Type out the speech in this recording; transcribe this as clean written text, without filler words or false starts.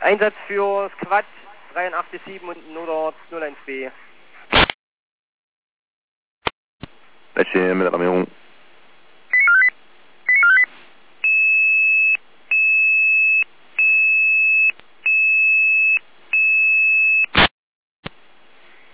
Einsatz für Squad 83,7 und Nordort 01B. Letzte mit der Ramierung.